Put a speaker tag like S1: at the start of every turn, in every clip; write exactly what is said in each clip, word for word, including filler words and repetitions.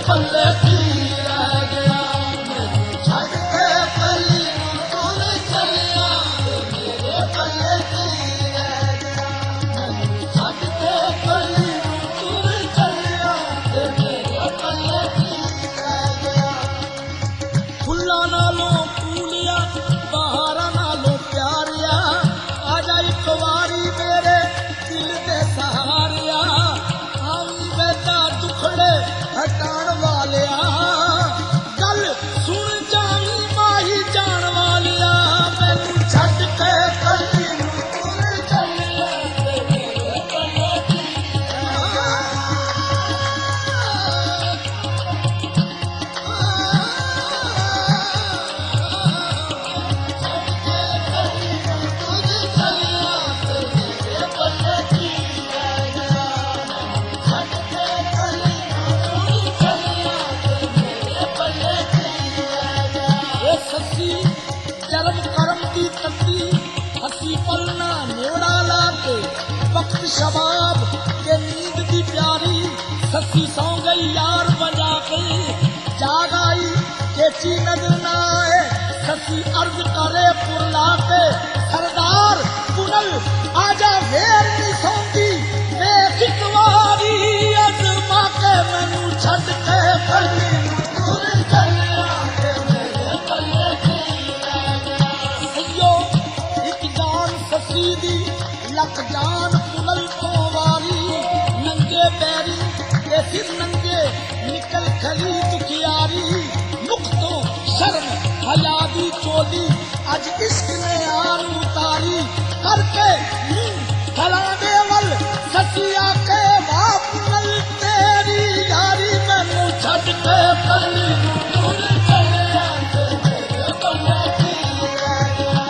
S1: पल्ले की रह गया छड़ के पली तुर चलिया मेरे पल्ले की रह गया छड़ के पली तुर चलिया मेरे पल्ले की रह गया फुल्ला नालों फूलिया बहारा नालों प्यारिया आजा एक वारी मेरे दिल दे सहारिया आवी बेटा दुखड़े हटाण वालिया गल सुन जावी माही जान वालिया मैनू छड्ड के कली नूं तुर चलिया मेरे पल्ले की ससी जरम करम की तसी हसी पलना नेवड़ा लाके वक्त शबाब के नींद की प्यारी ससी सौ गई यार बजा के जाग आई केची नजर ना आए ससी अर्ज करे पुरला के सरदार पुनल आजा फेर नहीं सौंदी देख एक वारी अजमा के मैनू छड्ड के पली तुर चलिया दी लख जान पुनल तो वारी नंगे पैरी के सिर नंगे निकल खली दुखियारी मुख तो शर्म हया दी चोली अज इश्क ने आन उतारी करके मुंह फला देवल ससिया के बाप पुनल तेरी यारी मैनू छड्ड के पली तुर चलिया मेरे पल्ले की रह गया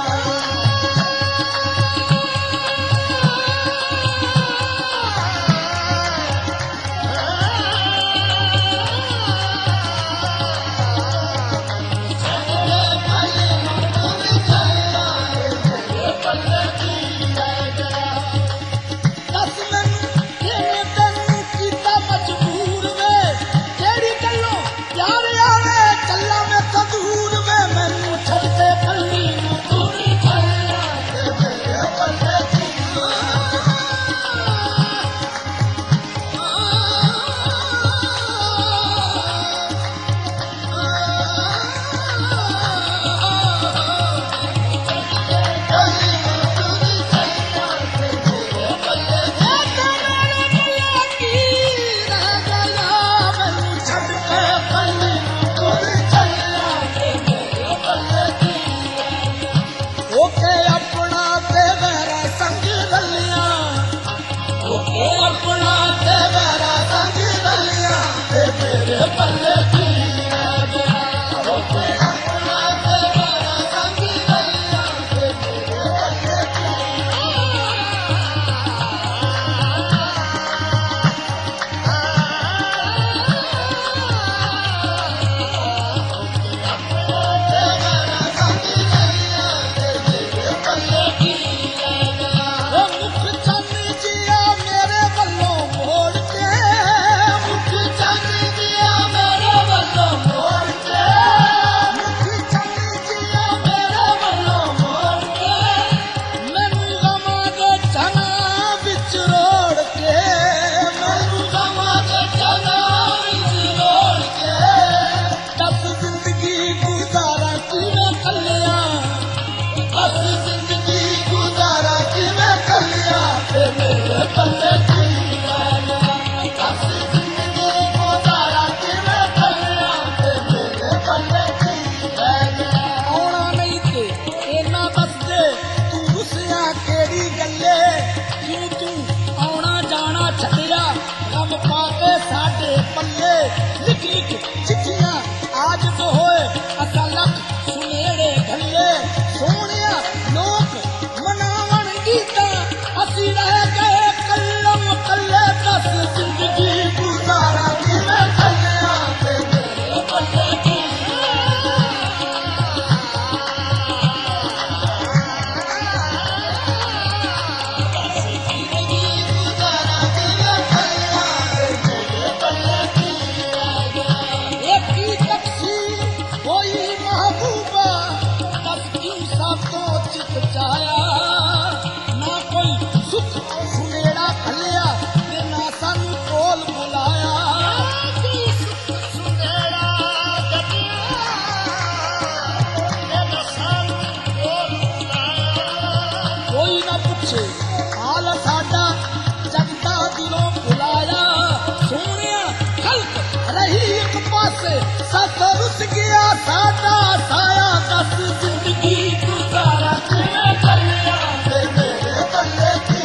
S1: साडा साया दस जिंदगी गुजारा किवें करिया ते मेरे बल्ले की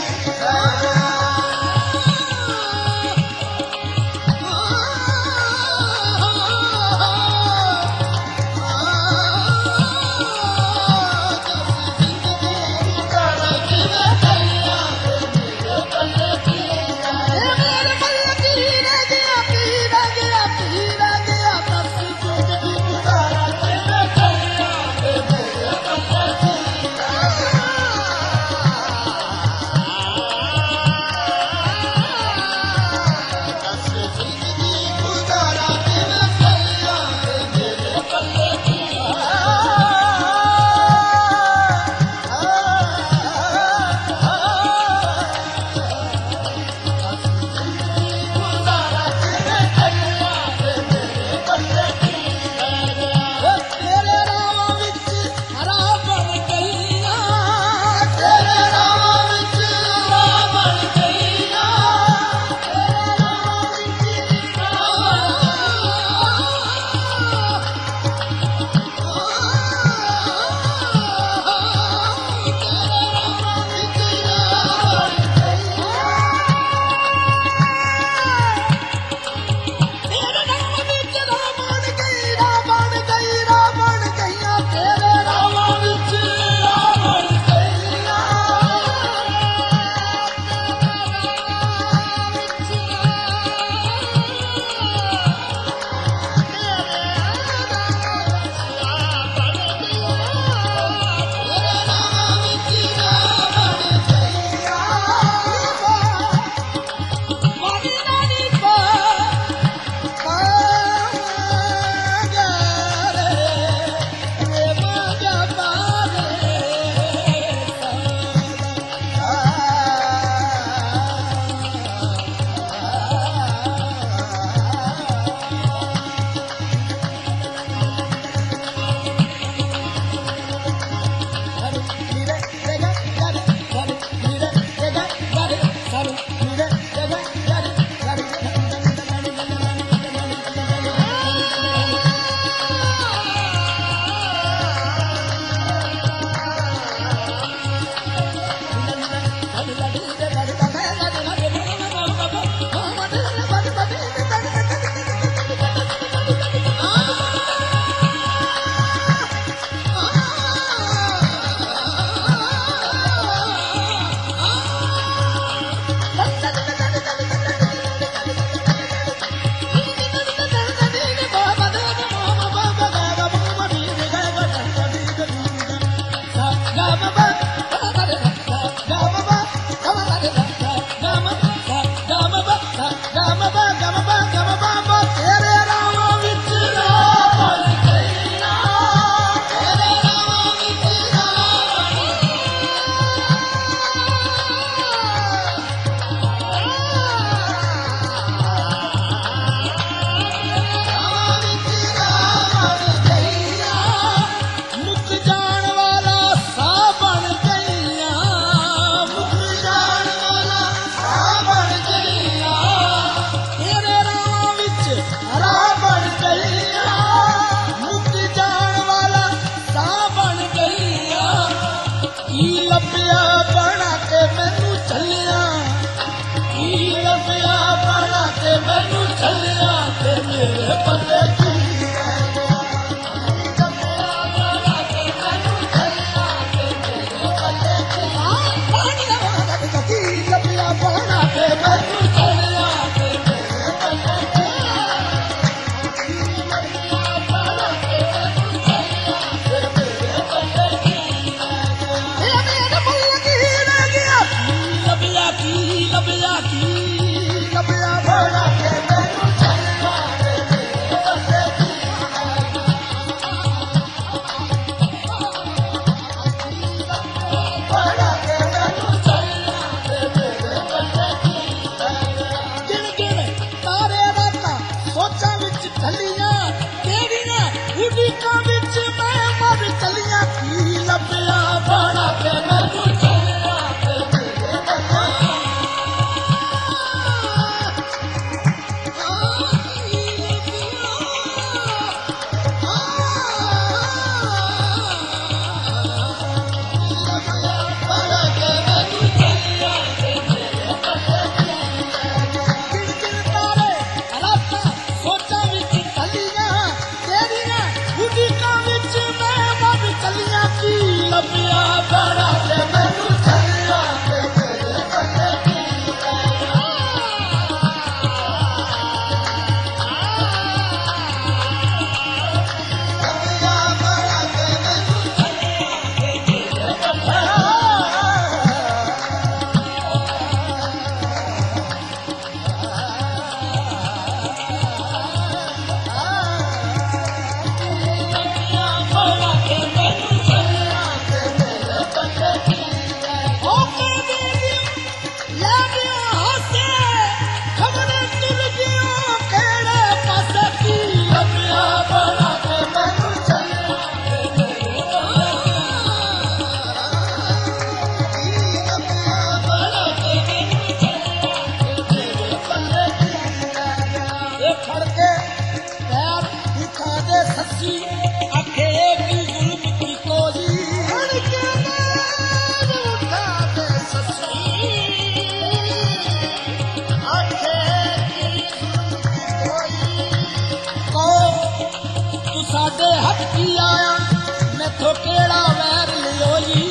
S1: की आया मैथों केड़ा वैर लियोई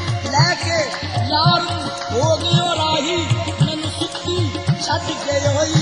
S1: लैके यार हो गयो राही मैनू सुती छड्ड के होई